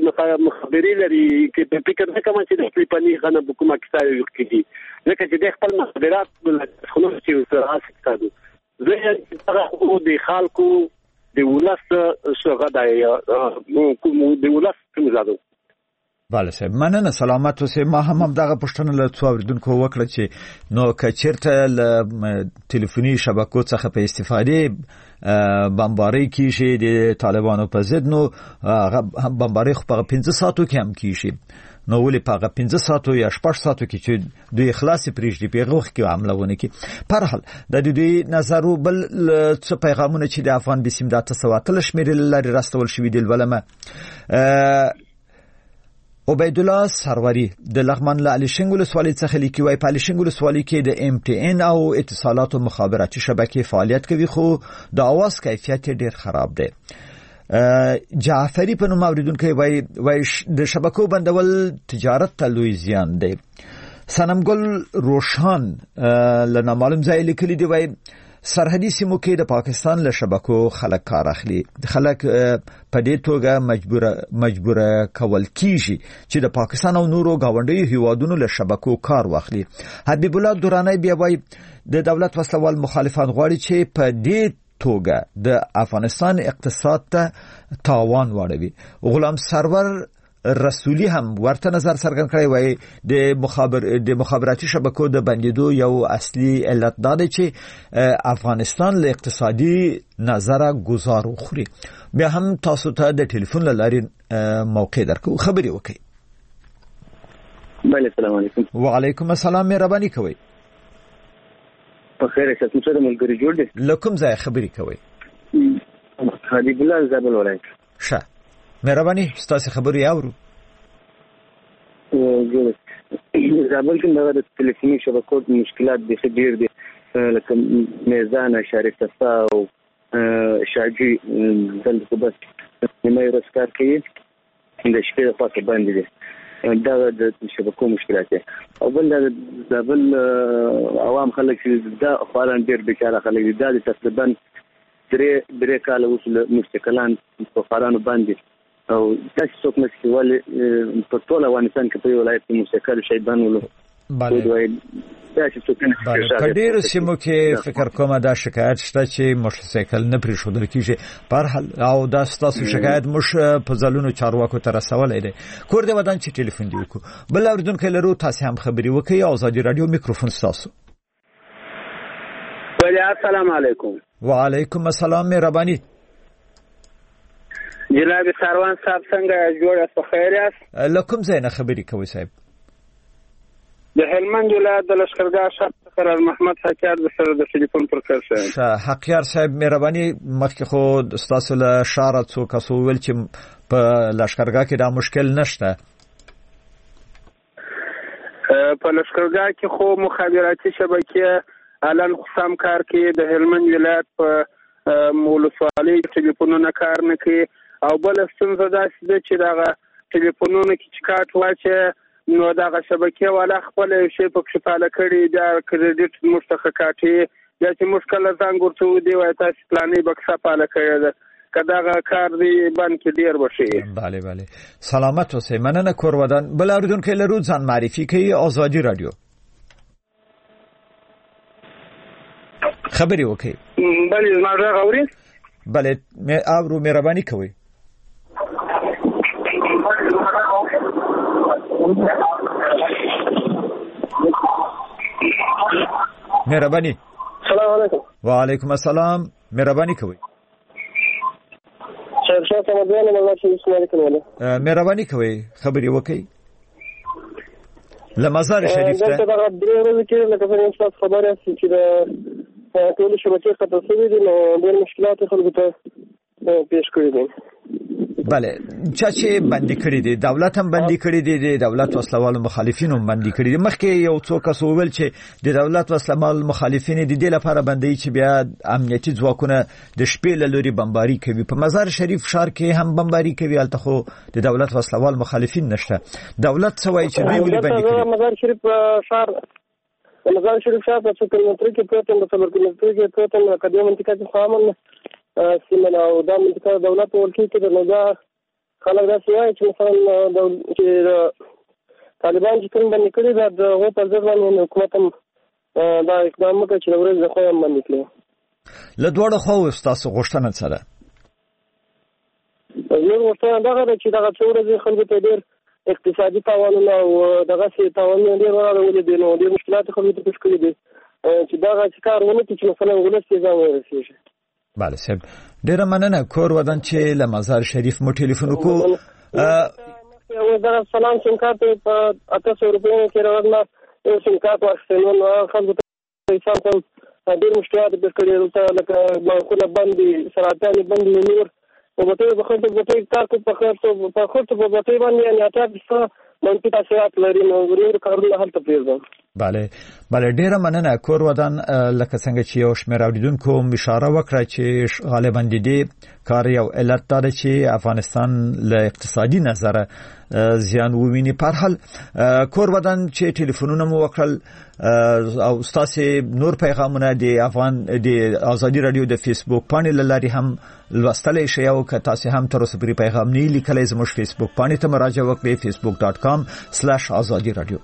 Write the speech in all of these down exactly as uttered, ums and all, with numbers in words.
چې مخبري لري کې فکر نه کوم چې د خپل پني غنه په کومه کیسه یو کېږي ځکه چې د خپل مخبرات خلک چې سره اساسي زه هغه د خلکو د ولست څنګه د کوم د ولست څنګه بله صاحب مننه سلامت اوسئ. ما هم همدغه پوښتنه له څو اوریدونکو وکړه چې نو که چېرته له ټلیفوني شبکو څخه په استفادې بمبارۍ کیږي د طالبانو په ضد نو بمبارۍ خو په پنځه ساعتو کې هم کیږي نو ولې په هغه پنځه ساعتو یا شپږ ساعتو کې چې دوی اخلاص پرېږدي په هغه وخت کې حمله ونه کړي. په هر حال د دوی نظر بل څه پیغامونه چې د افغان بسیم د اته سوه اتلس شمېرې له لارې راستول شوي دي ولمه عبید الله سروری د لغمان له الیشنګ ولسوالۍ څخه لیکي وای په الیشنګ ولسوالۍ کې د ام ټي ان او اتصالات او مخابراتي شبکې فعالیت کوي خو د اواز کیفیت ډیر خراب دی. جعفری په نوم اوریدونکو وای وای د شبکو بندول تجارت ته لوی زیان دی. سنمګل روشان له نامعلوم ځای لیکلي دی وای سرحدي سیمو کې د پاکستان له شبکو خلک کار اخلي خلک په دې توګه مجبور مجبور کول کیږي چې د پاکستان او نورو گاونډیو هیوادونو له شبکو کار واخلي. حبیب الله دورانی بیا وایي د دولت وسلوال مخالفان غواړي چې په دې توګه د افغانستان اقتصاد ته تاوان واړوي. غلام سرور رسولی هم ورته نظر څرګند کړی وای د مخابر د مخابراتي شبکو د بندیدو یو اصلي علت دا دی چې افغانستان له اقتصادي نظره گزار وخوري. بیا هم تاسو ته د ټلیفون له لارې موقع درکو خبري وکړئ. بله السلام علیکم. وعلیکم السلام مهرباني کوئ. په خیر اوسئ. تاسو سره ملګری جوړ دي. لکم ځای خبري کوئ. حبیب الله زابل ولایت. ښه مهرباني ستاسو خبري اورو. زابل کې د ټلیفوني شبکو مشکلات د ډیر دي لکه میزان شریف صفا او شاجي دلته بس نیمه ورځ کار کوي د شپې په پاتې باندې دي دا د شبکو مشکلات دي. او بل د زابل عوام خلک چې دا خوران ډیر بیچاره خلک دي دا تقریبا درې درې کال وسله مستقلان په خورانو باندې او تاسو څوک نشئ ولې په ټول افغانستان کې په ولایت کې موسیقي شیبان ولو بله کډیر سیمو کې فکر کوم دا شکایت شته چې موټرسایکل نه پرې شودل کیږي. په هر حال او دا ستاسو شکایت مش په ځلونو چارواکو ته رسولای دی. کور دی ودان چې ټلیفون دی وکړو. بل اوریدونکو لرو تاسو هم خبري وکړئ. آزادي رادیو میکروفون تاسو. السلام علیکم. وعلیکم السلام مهرباني. جناب سروان صاحب څنګه جوړ یاست خیر یاست؟ لکم ځای نه خبري کوي صاحب. د هلمند ولایت د لشکرګاه شاه قرار محمد حقیار د سره د ټلیفون پر کار شوی. حقیار صاحب مهرباني مخکې خو تاسو له شاره څو کسو ول چې په لشکرګاه کې دا مشکل نشته. په لشکرګاه کې خو مخابراتي شبکې الان خصام کار کوي. د هلمند ولایت په مولسوالۍ ټلیفونونه کار نه کوي او بل ستونزه دا چې دغه ټلیفونونه کې چې کاټ واچي نو دغه شبکې والا خپل شی په کفاله کړي د کریډټ مشتخه کاټي یا چې مشکل زنګ ورته دی وای تاسو پلانې بکسه پاله کړی ده کداغه کار دی باندې ډیر بشي. bale bale سلامت اوسئ. مننه کور ودان. بل اوریدونکو لرو ځان معرفي کوي. آزادي رادیو خبري وکي. بله ما غوړي. بله مې اورو مهرباني کوي. مهرباني. السلام علیکم. وعلیکم السلام مهرباني کوي. شیخ شاه سمدان الله شي اسماعیل کوله. مهرباني کوي خبري وکي. لمزار شریف ته دا د درې ورځې کې لکه څنګه تاسو خبره چې د ټول شبکې خطر شوی دي نو ډېر مشکلات خلکو ته پیش کړی دي. بله چا چې بندي کړی دي دولت هم بندي کړی دي د دولت وسلوال مخالفین هم بندي کړی دي. مخکې یو څو کس وویل چې د دولت وسلوال مخالفین د دې لپاره بندي چې بیا امنیتي ځواکونه د شپې له لوري بمباري کوي. په مزار شریف ښار کې هم بمباري کوي. هلته خو د دولت وسلوال مخالفین نشته. دولت څه وایي چې دوی ولې بندي کړي؟ مزار شریف ښار د مزار شریف ښار په څو کیلومتر کې پروت دی. په څلور کیلومتر کې پروت دی. کدی منطقه کې خامل سیمه او دا منطقه دولت ورکی کې د نوګه خلک داسې وایي چې مثلا چې طالبان چې کوم باندې کړي دا د هغو پر ضد باندې حکومت هم دا اقدام وکړي چې د ورځې د خوا هم باندې کړي. له دواړو خواو ستاسو غوښتنه څه ده؟ زموږ غوښتنه دغه ده چې دغه څو ورځې خلکو ته ډېر اقتصادي تاوانونه او دغسې تاوانونه ډېر وراړولي دي، نو ډېر مشکلات خلکو ته پیش کړي دي چې دغه چې کار ونه کړي چې مثلا ولس یې ځان ورسېږي. بله صاحب، ډېره مننه. کور ودان چې له مزار شریف مو ټلیفون وکړو. دغه سلام سیم کارت په اته سوه روپیو کې راغله، یو سیم کارت واخیستی، نو خلکو ته حساب کوم ډېر مشکلات پیش کړي دلته، لکه بانکونه بند دي، صنعتیانې بند دي، نور په بټیو په خلکو بټۍ کار کوي، په خرڅو په خرڅو په بټۍ باندې یعنې اته څه منفي تاثیرات لري، نو نور کارونه هلته پرېږدم. بله بله، ډیره مننه. کور ودان لکه څنګه چې یو شمېر اوریدونکو اشاره وکړه چې غالبا د دې کار یو علت دا چې افغانستان له اقتصادي نظره زیان وویني. په هر حال کور ودان چې ټلیفونونه مو وکړل او تاسو نور پیغامونه د افغان د ازادي رادیو د فیسبوک باندې لاري هم لوستلای شئ، او که تاسو هم تر اوسه پرې پیغام نه لیکلای زموږ فیسبوک باندې ته مراجعه وکړئ facebook dot com slash azadi radio.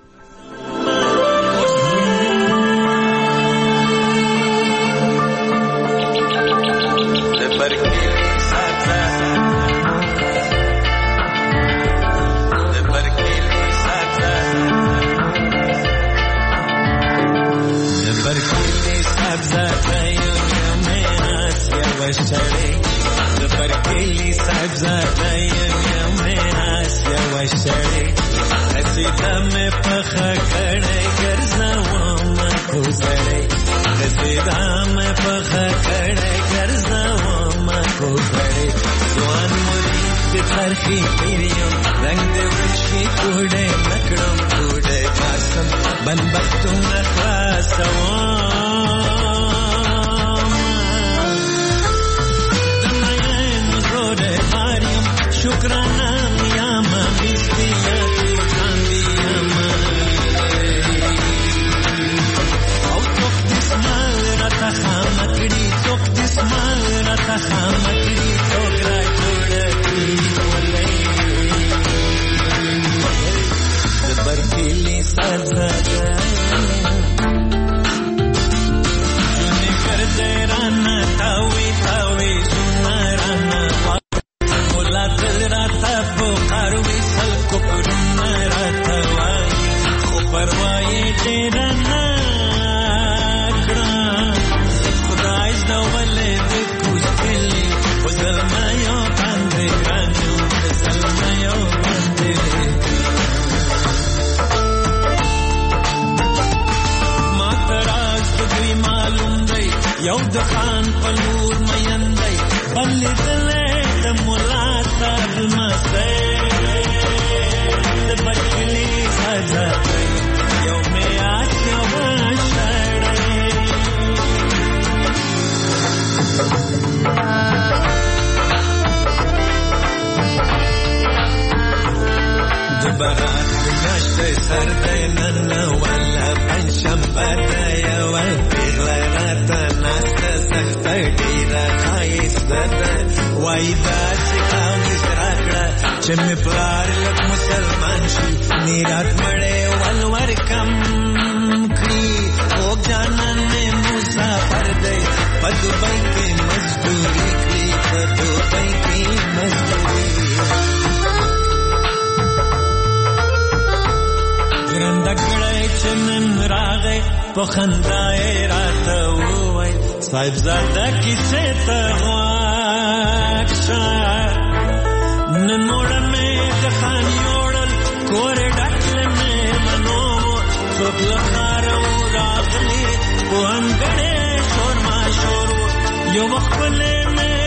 صاحب زاده کیسه ته واکشا نن موړه مې د خاني وړل کور ډکل مې منو خپل خارو راغلي وانګړې شور ما شور یو خپل مې